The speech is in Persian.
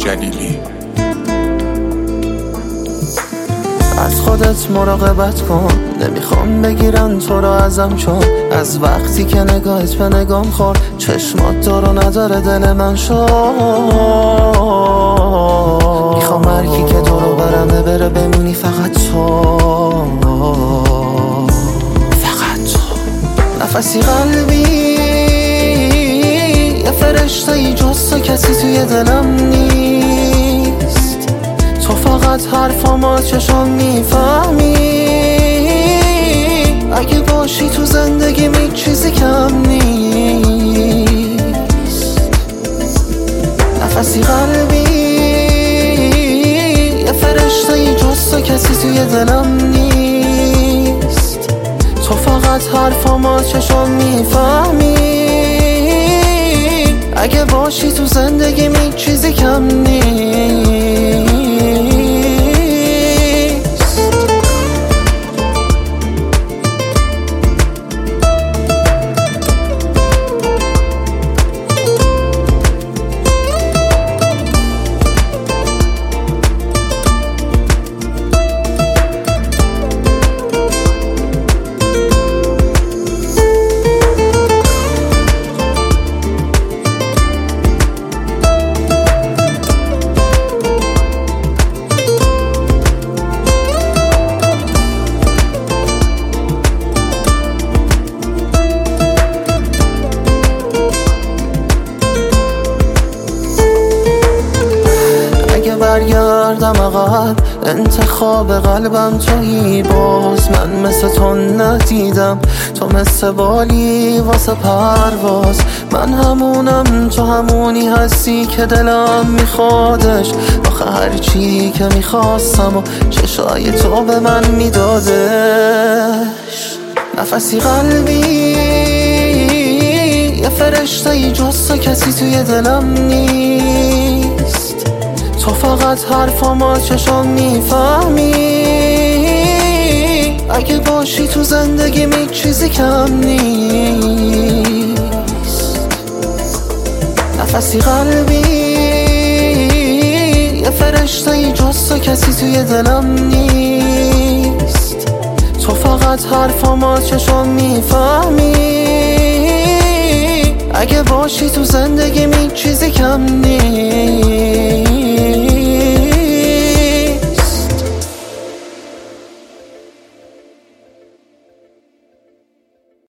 جلیلی. از خودت مراقبت کن، نمیخوام بگیرن تو رو ازم، چون از وقتی که نگاهت به نگام خورد چشمات دارو نداره دل من شد. میخوام مرگی که تو رو برمه بره بمونی فقط تو، فقط تو. نفسی قلبی یه فرشته ای جز تو کسی توی دلم نیست. تو فقط حرفامو چشم میفهمی، اگه باشی تو زندگیم هیچ چیزی کم نیست. نفسی قلبی یه فرشته ای جز تو کسی توی دلم نیست. تو فقط حرفامو چشم میفهمی، اگه باشی تو زندگیم هیچ چیزی کم نیست. برگردم عقب، انتخاب قلبم تویی، باز من مثل تو ندیدم. تو مثل بالی واسه پرواز، من همونم تو همونی هستی که دلم میخوادش. آخه هرچی که میخواستم و چشای تو به من میدادش. نفسی قلبی یه فرشته ای جز تو کسی توی دلم نیست. تو فقط حرفامو چشم میفهمی، اگه باشی تو زندگیم هیچ چیزی کم نیست. نفسی قلبی یه فرشته ای جز تو کسی توی دلم نیست. تو فقط حرفامو چشم میفهمی، اگه باشی تو زندگیم هیچ چیزی کم نیست.